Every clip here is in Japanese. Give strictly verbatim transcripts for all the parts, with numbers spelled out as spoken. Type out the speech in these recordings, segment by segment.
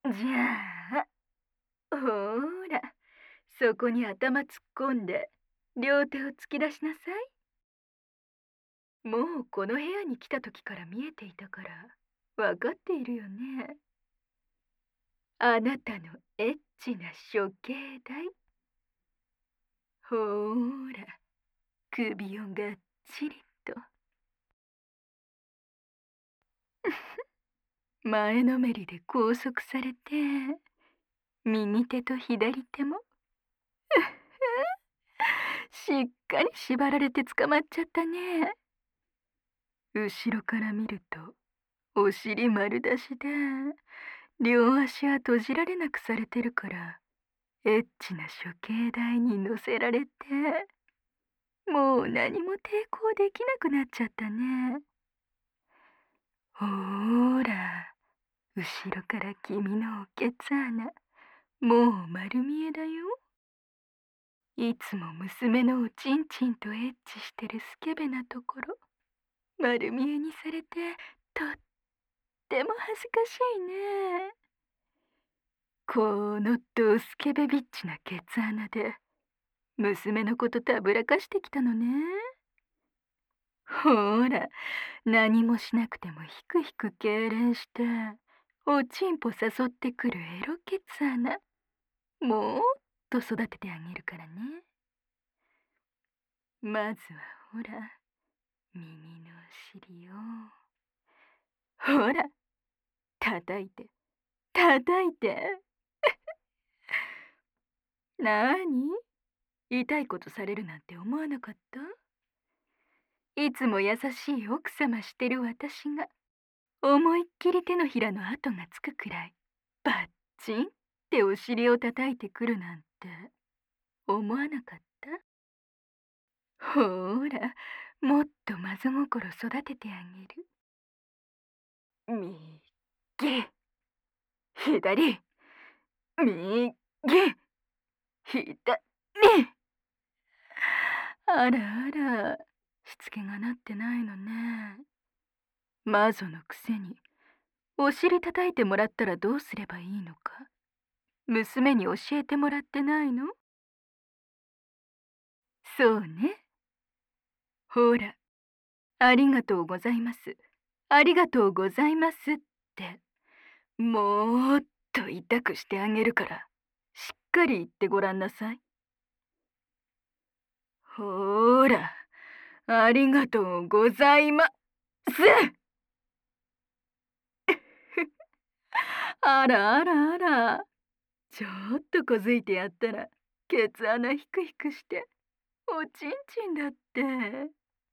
じゃあ、ほーら、そこに頭突っ込んで、両手を突き出しなさい。もうこの部屋に来た時から見えていたから、わかっているよね。あなたのエッチな処刑台。ほーら、首をがっちりと。前のめりで拘束されて、右手と左手もしっかり縛られて捕まっちゃったね。後ろから見るとお尻丸出しで、両足は閉じられなくされてるから、エッチな処刑台に乗せられて、もう何も抵抗できなくなっちゃったね。ほーら、後ろから君のおけつ穴、もう丸見えだよ。いつも娘のおちんちんとエッチしてるスケベなところ、丸見えにされて、とっても恥ずかしいね。このドスケベビッチなケツ穴で、娘のことたぶらかしてきたのね。ほーら、何もしなくてもひくひく痙攣して、おちんぽ誘ってくるエロケツ穴、もっと育ててあげるからね。まずはほら、右のお尻を、ほら、叩いて、叩いて。なーに？痛いことされるなんて思わなかった？いつも優しい奥様してる私が、思いっきり手のひらの跡がつくくらい、バッチンってお尻を叩いてくるなんて、思わなかった？ほーら、もっと真心育ててあげる。右、左、右、左。あらあら、しつけがなってないのね。魔女のくせに、お尻叩いてもらったらどうすればいいのか、娘に教えてもらってないの？そうね。ほら、ありがとうございます。ありがとうございますって、もっと痛くしてあげるから、しっかり言ってごらんなさい。ほーら、ありがとうございます。あらあらあら、ちょっとこづいてやったら、ケツ穴ひくひくして、おちんちんだって。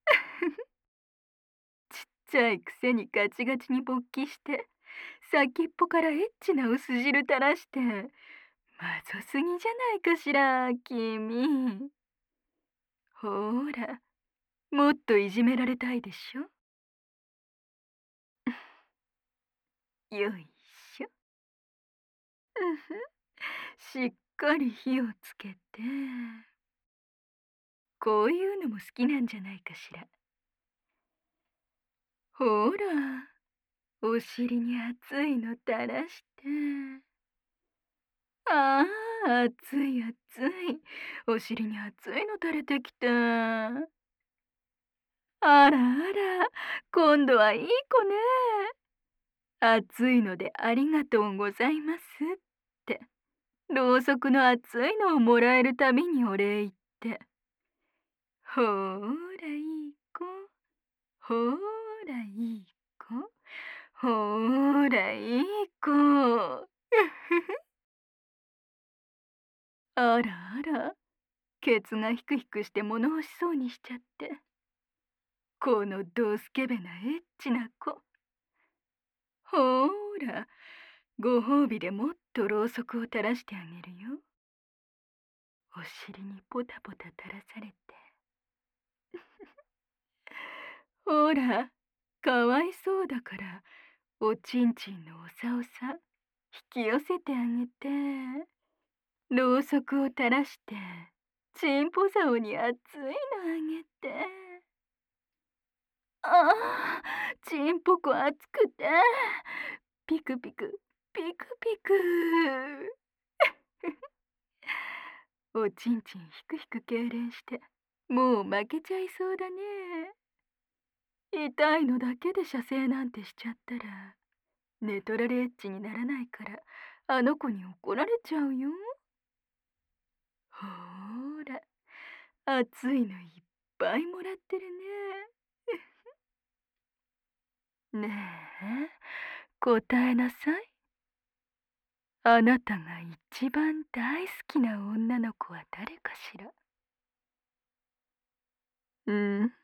ちっちゃいくせにガチガチに勃起して、先っぽからエッチな薄汁垂らして、まずすぎじゃないかしら、君。ほーら、もっといじめられたいでしょ？よいしょ。うんふん、しっかり火をつけて、こういうのも好きなんじゃないかしら。ほら、お尻に熱いの垂らして。ああ、熱い熱い。お尻に熱いの垂れてきた。あらあら、今度はいい子ね。熱いのでありがとうございますって、ろうそくの熱いのをもらえるたびにお礼言って。ほーらいい子、ほーらいい子、ほーらいい子。あらあら、ケツがヒクヒクして物欲しそうにしちゃって。このドスケベなエッチな子。ほーら、ご褒美でもっとろうそくを垂らしてあげるよ。お尻にポタポタ垂らされて。ほら、かわいそうだから、おちんちんのおさおさ、引き寄せてあげて、ろうそくを垂らして、ちんぽ竿に熱いのあげて。ああ、ちんぽこ熱くて、ピクピク、ピピクピク。おちんちんひくひく痙攣して、もう負けちゃいそうだね。痛いのだけで射精なんてしちゃったら、寝取られエッチにならないから、あの子に怒られちゃうよ。ほーら、熱いのいっぱいもらってるね。ねえ、答えなさい。あなたが一番大好きな女の子は誰かしら。うんふん、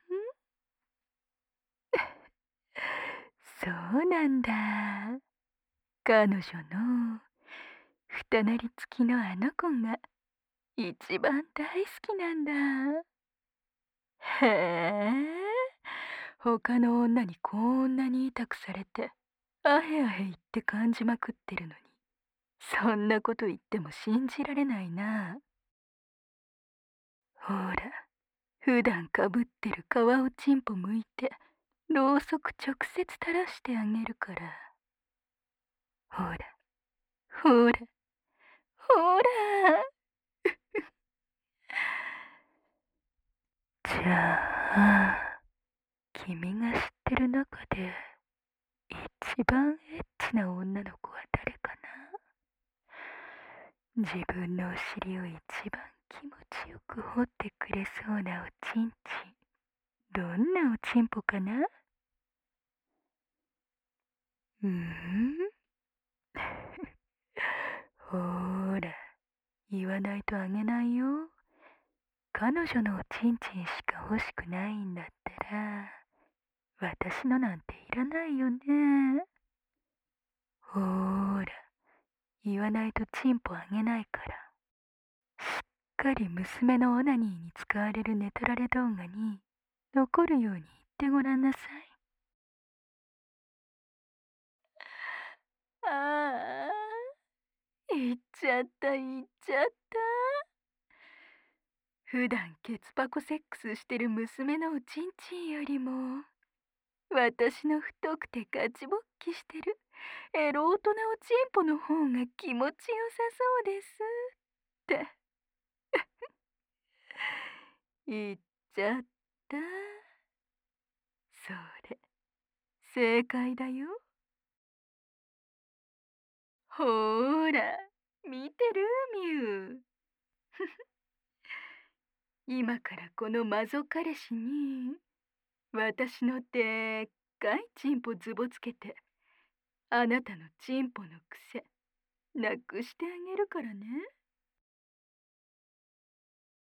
そうなんだ。彼女の二なり付きのあの子が一番大好きなんだ。へえ、他の女にこんなに痛くされて、あへあへ言って感じまくってるのに、そんなこと言っても信じられないな。ほら、普段かぶってる皮をちんぽ剥いて、ろうそく直接垂らしてあげるから。ほら、ほら、ほら。じゃあ、君が知ってる中で、一番エッチな女の子は誰かな。自分のお尻を一番気持ちよく掘ってくれそうなおちんちん。どんなおちんぽかな。うーんほーら、言わないとあげないよ。彼女のおちんちんしか欲しくないんだったら、私のなんていらないよね。ほーら、言わないとチンポあげないから。しっかり娘のオナニーに使われるネトラレ動画に残るように言ってごらんなさい。ああ、言っちゃった言っちゃった。普段ケツパコセックスしてる娘のおちんちんよりも、私の太くてガチ勃起してるエロ大人おちんぽの方が気持ちよさそうですって言っちゃった。それ、正解だよ。ほーら、見てるミュウ。今からこのマゾ彼氏に、私のでっかいチンポズボつけて、あなたのチンポの癖、なくしてあげるからね。